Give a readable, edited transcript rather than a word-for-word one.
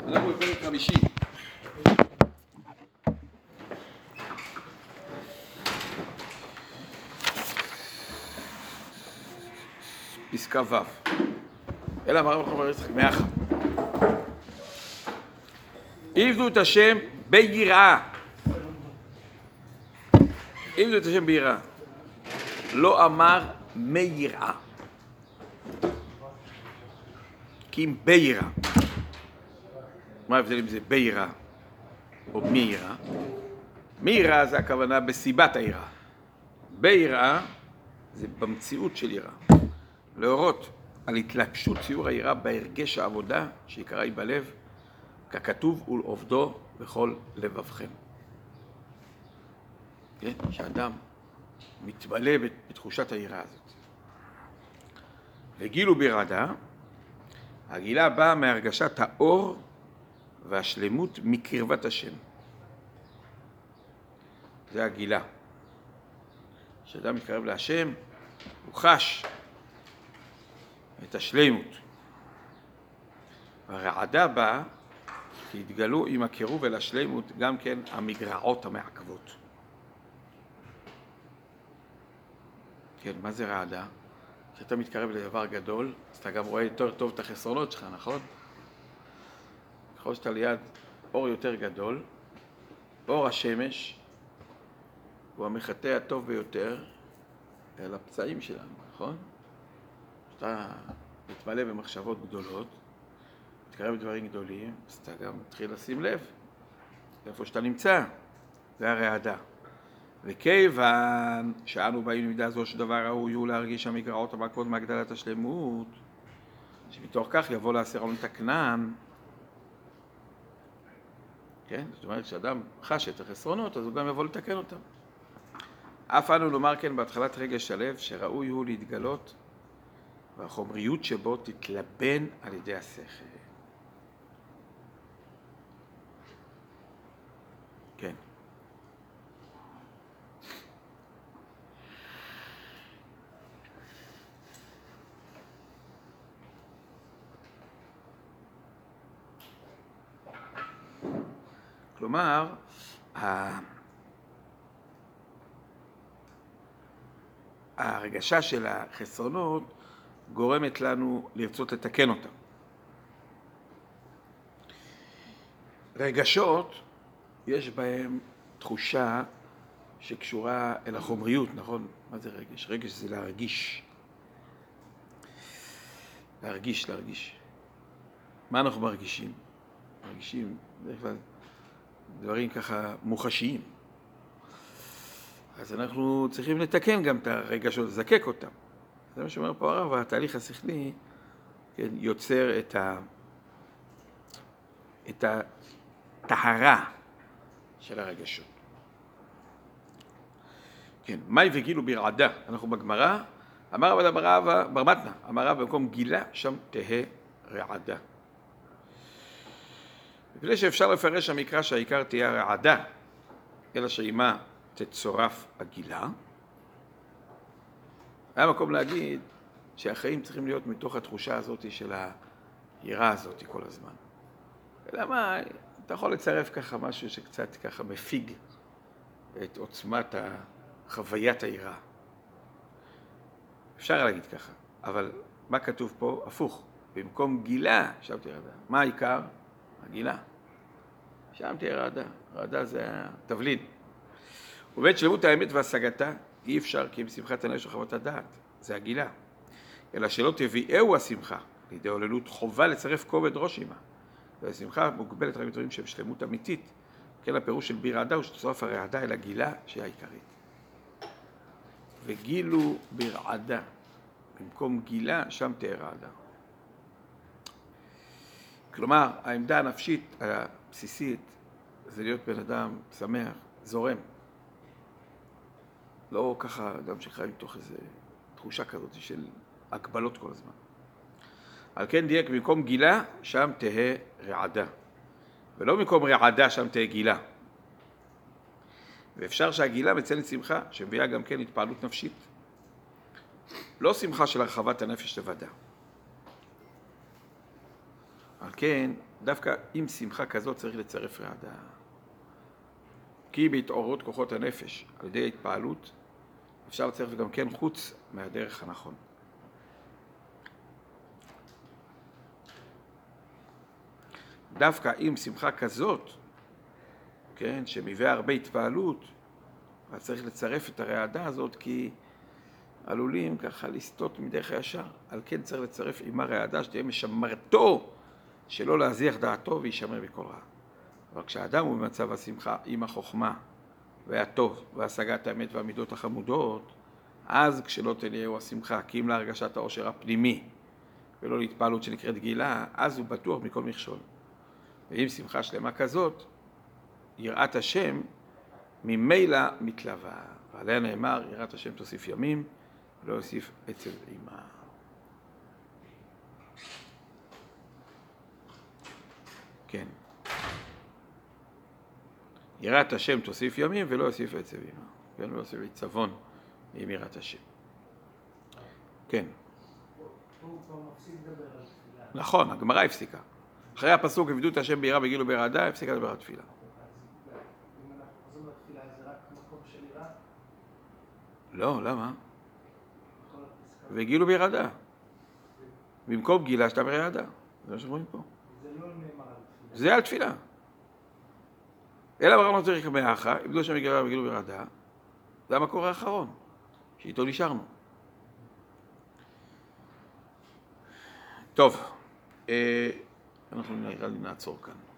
אנחנו בפרק 50. פסקה ו'. אלא אמר רבי חבר יצחק מאחה. עבדו את השם ביראה. עבדו את השם ביראה. לא אמר מיראה. כי אם ביראה. מה ההבדל אם זה ביראה או מיראה? מיראה זה הכוונה בסיבת היראה. ביראה זה במציאות של יראה. להורות על התלבשות ציור היראה בהרגש העבודה שעיקרה היא בלב, ככתוב ולעובדו בכל לבבכם. כן? שאדם מתמלא בתחושת היראה הזאת. וגילו ברעדה, הגילה באה מהרגשת האור והשלמות מקרבת השם. זה הגילה. כשאדם מתקרב להשם, הוא חש את השלמות. הרעדה באה כי התגלו עם הקירוב אל השלמות גם כן המגרעות המעכבות. כן, מה זה רעדה? כשאתה מתקרב לדבר גדול, אז אתה גם רואה יותר טוב את החסרונות שלך, נכון? ככל שאתה ליד אור יותר גדול, אור השמש הוא המחטא הטוב ביותר אל הפצעים שלנו, נכון? כשאתה מתמלא במחשבות גדולות, מתקרב לדברים גדולים, אז אתה גם מתחיל לשים לב איפה שאתה נמצא. זה הרעדה. וכיוון שאנו באים למידה זו שדבר ראוי הוא להרגיש המגרעות המעכבות מהגדלת השלמות, שמתוך כך יבוא לעשר עולם תקנן. כן? זאת אומרת, כשאדם חש את החסרונות, אז הוא גם יבוא לתקן אותם. אף אנו לומר כן בהתחלת רגש הלב, שראוי הוא להתגלות, והחומריות שבו תתלבן על ידי השכל. כן. כלומר, הרגשה של החסרונות גורמת לנו לרצות לתקן אותם. רגשות, יש בהם תחושה שקשורה אל החומריות, נכון? מה זה רגש? רגש זה להרגיש. להרגיש. מה אנחנו מרגישים? מרגישים, בדרך כלל, דברים ככה מוחשיים. אז אנחנו צריכים לתקן גם את הרגשות, לזקק אותם. זה מה שאומר פה הרב, התהליך השכלי, כן, יוצר את הטהרה של הרגשות. כן, מאי וגילו ברעדה, אנחנו בגמרא, אמר רבא בר מתנא, אמר רבא במקום גילה, שם תהא רעדה. וכדי שאפשר לפרש המקרא שהעיקר תהיה הרעדה, אלא שעימה תצורף הגילה, היה מקום להגיד שהחיים צריכים להיות מתוך התחושה הזאת של היראה הזאת כל הזמן. ולמה? אתה יכול לצרף ככה משהו שקצת ככה מפיג את עוצמת חוויית היראה. אפשר להגיד ככה, אבל מה כתוב פה? הפוך. במקום גילה, שם תהיה רעדה. מה העיקר? הגילה. שם תהיה רעדה. רעדה זה התבלין. ובית שלמות האמת והשגתה אי אפשר כי אם שמחת הנפש וחוות הדעת. זה הגילה. אלא שלא תביאהו השמחה. לידי עוללות חובה לצרף כובד ראש עמה. והשמחה מוגבלת רק בדברים שהם שלמות אמיתית. כן, הפירוש של ברעדה הוא שתצורף הרעדה אל הגילה שהיא העיקרית. וגילו ברעדה. במקום גילה, שם תהיה רעדה. כלומר, העמדה הנפשית הבסיסית זה להיות בן אדם שמח, זורם. לא ככה אדם שחי מתוך איזו תחושה כזאת של הגבלות כל הזמן. על כן דייק, במקום גילה, שם תהא רעדה. ולא במקום רעדה, שם תהא גילה. ואפשר שהגילה מציינת שמחה, שמביאה גם כן התפעלות נפשית. לא שמחה של הרחבת הנפש לבדה. על כן, דווקא עם שמחה כזאת צריך לצרף רעדה. כי בהתעוררות כוחות הנפש על ידי ההתפעלות אפשר לצרף גם כן חוץ מהדרך הנכון. דווקא עם שמחה כזאת, כן, שמביאה הרבה התפעלות, אז צריך לצרף את הרעדה הזאת, כי עלולים ככה לסטות מדרך הישר. על כן צריך לצרף עם הרעדה שתהיה משמרתו, שלא להזיח דעתו וישמר בכל רע. אבל כשאדם הוא במצב השמחה עם החוכמה והטוב והשגת האמת והמידות החמודות, אז כשלא תניהו השמחה, כי אם להרגשת העושר הפנימי ולא להתפעלות שנקראת גילה, אז הוא בטוח מכל מכשול. ועם שמחה שלמה כזאת, יראת השם ממילא מתלווה. ועליה נאמר, יראת השם תוסיף ימים, ולא יוסיף עצב אימה. כן. יראת השם תוסיף ימים, ולא יוסיף עצב אימה. כן, ולא יוסיף עצבון עם יראת השם. כן. הוא כבר מפסיק לדבר על תפילה. נכון, הגמרא הפסיקה. אחרי הפסוק, עבדו את השם ביראה בגיל וברעדה, הפסיקה לדבר על תפילה. אם אנחנו חוזרים לתפילה, זה רק מקום של יראה? לא, למה? בכל הפסקה. וגיל וברעדה. במקום גילה שאתה ברעדה. זה מה שרואים פה. זה לא נאמר על תפילה. זה על תפילה. אלא ברמות צריך מאחה, עבדו השם בגיל וברעדה. זה המקור האחרון, שאיתו נשארנו. טוב, אנחנו נראה לי נעצור כאן.